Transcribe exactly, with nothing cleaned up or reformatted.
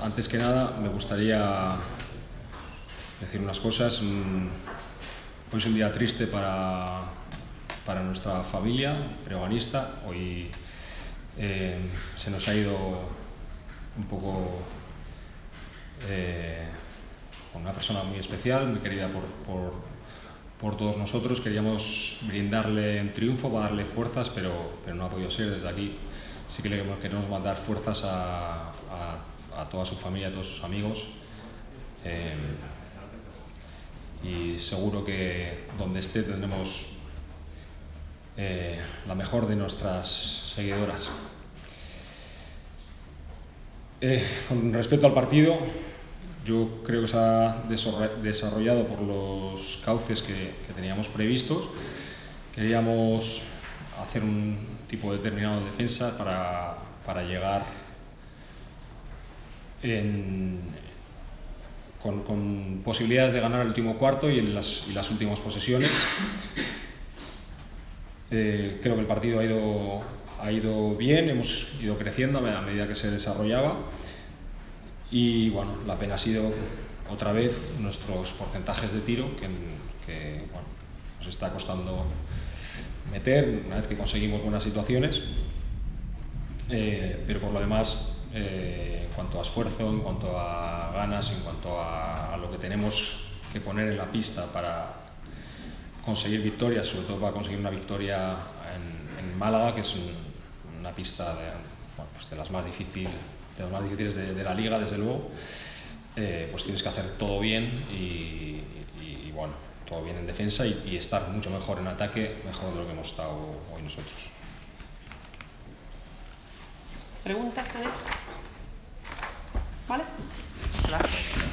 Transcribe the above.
antes que nada, me gustaría decir unas cosas. Hoy es un día triste para, para nuestra familia breoganista. Hoy eh, se nos ha ido un poco eh, una persona muy especial, muy querida por, por, por todos nosotros. Queríamos brindarle un triunfo, para darle fuerzas, pero, pero no ha podido ser. Desde aquí sí que le queremos mandar fuerzas a, a, a toda su familia, a todos sus amigos. Eh, y seguro que donde esté tendremos eh, la mejor de nuestras seguidoras. Eh, con respecto al partido, yo creo que se ha desarrollado por los cauces que, que teníamos previstos. Queríamos hacer un tipo determinado de defensa para, para llegar en, con, con posibilidades de ganar el último cuarto y, en las, y las últimas posesiones. Eh, creo que el partido ha ido, ha ido bien, hemos ido creciendo a medida que se desarrollaba. Y bueno, la pena ha sido otra vez nuestros porcentajes de tiro que, que bueno, nos está costando meter una vez que conseguimos buenas situaciones, eh, pero por lo demás, eh, en cuanto a esfuerzo, en cuanto a ganas, en cuanto a, a lo que tenemos que poner en la pista para conseguir victorias, sobre todo para conseguir una victoria en, en Málaga, que es un, una pista de, bueno, pues de las más difíciles de las más difíciles de, de la liga, desde luego, eh, pues tienes que hacer todo bien y, y, y bueno, todo bien en defensa y, y estar mucho mejor en ataque, mejor de lo que hemos estado hoy nosotros. ¿Preguntas? ¿Vale? Gracias.